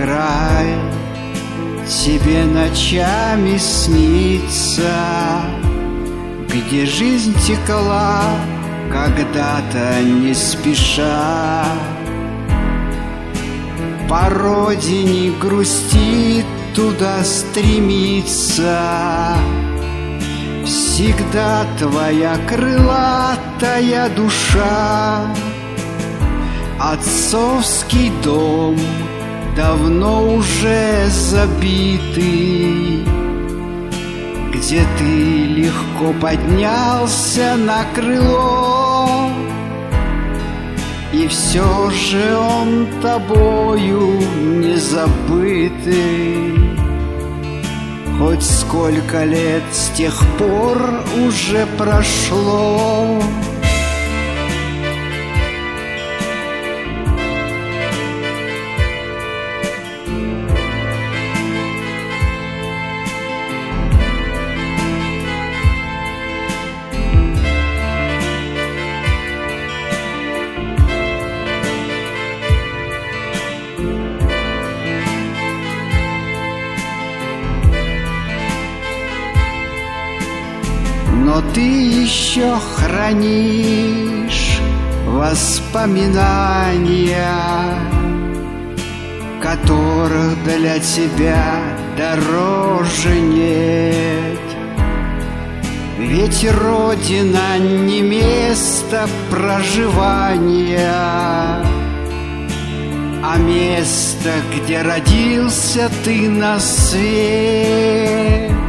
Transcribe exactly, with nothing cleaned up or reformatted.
край тебе ночами снится, где жизнь текла когда-то не спеша. По родине грустит, туда стремится всегда твоя крылатая душа. Отцовский дом давно уже забитый, где ты легко поднялся на крыло, и все же он тобою не забытый. Хоть сколько лет с тех пор уже прошло. Но ты еще хранишь воспоминания, которых для тебя дороже нет. Ведь Родина не место проживания, а место, где родился ты на свет.